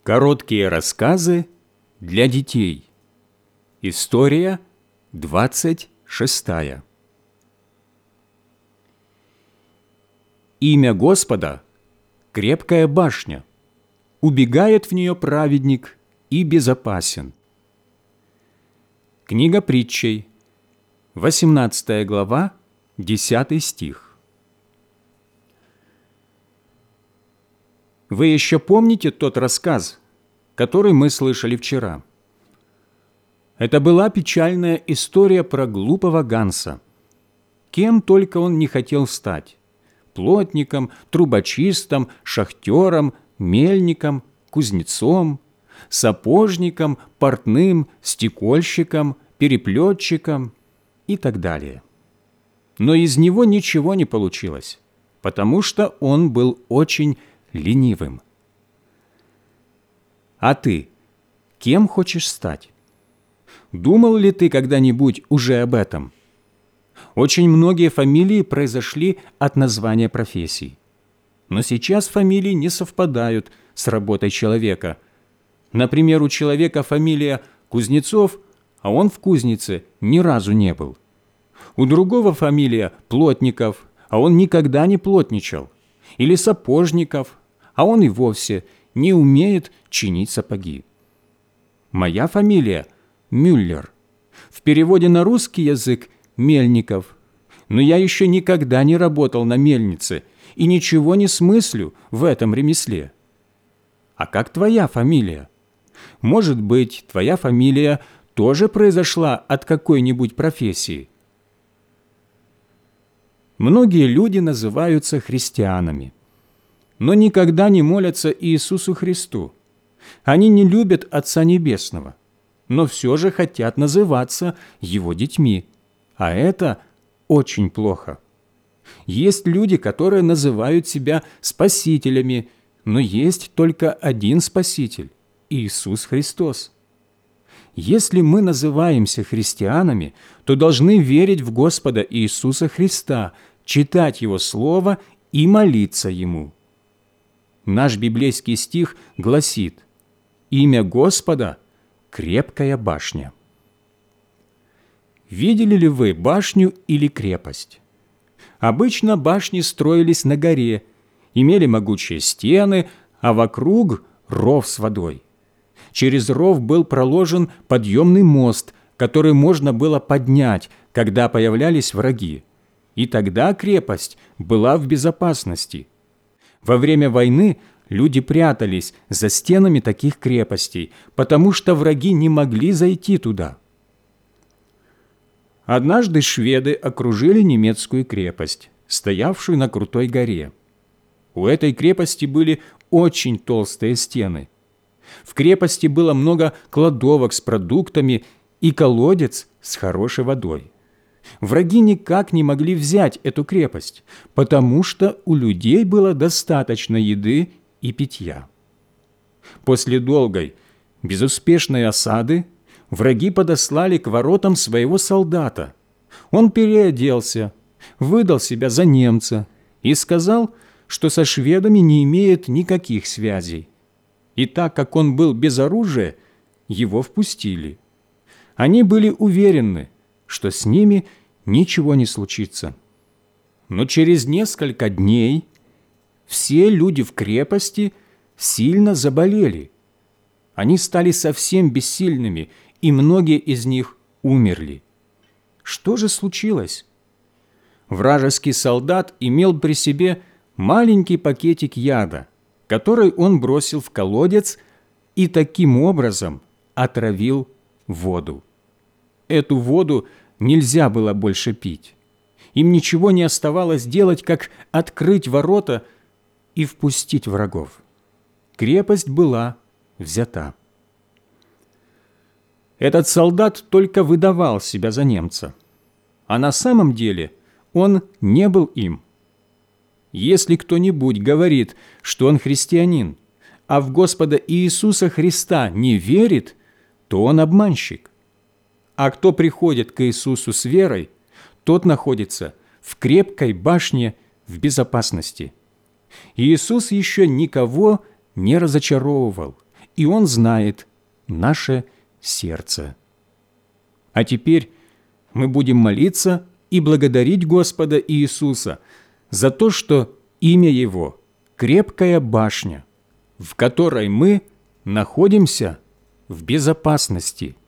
Короткие рассказы для детей. История 26. Имя Господа – крепкая башня. Убегает в нее праведник и безопасен. Книга Притчей, 18 глава, 10 стих. Вы еще помните тот рассказ, который мы слышали вчера? Это была печальная история про глупого Ганса. Кем только он не хотел стать – плотником, трубочистом, шахтером, мельником, кузнецом, сапожником, портным, стекольщиком, переплетчиком и так далее. Но из него ничего не получилось, потому что он был очень ленивым. А ты кем хочешь стать? Думал ли ты когда-нибудь уже об этом? Очень многие фамилии произошли от названия профессий. Но сейчас фамилии не совпадают с работой человека. Например, у человека фамилия Кузнецов, а он в кузнице ни разу не был. У другого фамилия Плотников, а он никогда не плотничал. Или Сапожников, а он и вовсе не умеет чинить сапоги. Моя фамилия Мюллер. В переводе на русский язык Мельников. Но я еще никогда не работал на мельнице и ничего не смыслю в этом ремесле. А как твоя фамилия? Может быть, твоя фамилия тоже произошла от какой-нибудь профессии? Многие люди называются христианами, но никогда не молятся Иисусу Христу. Они не любят Отца Небесного, но все же хотят называться Его детьми, а это очень плохо. Есть люди, которые называют себя спасителями, но есть только один Спаситель – Иисус Христос. Если мы называемся христианами, то должны верить в Господа Иисуса Христа, читать Его Слово и молиться Ему. Наш библейский стих гласит: «Имя Господа – крепкая башня». Видели ли вы башню или крепость? Обычно башни строились на горе, имели могучие стены, а вокруг – ров с водой. Через ров был проложен подъемный мост, который можно было поднять, когда появлялись враги. И тогда крепость была в безопасности. Во время войны люди прятались за стенами таких крепостей, потому что враги не могли зайти туда. Однажды шведы окружили немецкую крепость, стоявшую на крутой горе. У этой крепости были очень толстые стены. В крепости было много кладовок с продуктами и колодец с хорошей водой. Враги никак не могли взять эту крепость, потому что у людей было достаточно еды и питья. После долгой, безуспешной осады враги подослали к воротам своего солдата. Он переоделся, выдал себя за немца и сказал, что со шведами не имеет никаких связей. И так как он был без оружия, его впустили. Они были уверены, что с ними ничего не случится. Но через несколько дней все люди в крепости сильно заболели. Они стали совсем бессильными, и многие из них умерли. Что же случилось? Вражеский солдат имел при себе маленький пакетик яда, который он бросил в колодец и таким образом отравил воду. Эту воду нельзя было больше пить. Им ничего не оставалось делать, как открыть ворота и впустить врагов. Крепость была взята. Этот солдат только выдавал себя за немца, а на самом деле он не был им. Если кто-нибудь говорит, что он христианин, а в Господа Иисуса Христа не верит, то он обманщик. А кто приходит к Иисусу с верой, тот находится в крепкой башне в безопасности. Иисус еще никого не разочаровывал и Он знает наше сердце. А теперь мы будем молиться и благодарить Господа Иисуса за то, что имя Его – крепкая башня, в которой мы находимся в безопасности.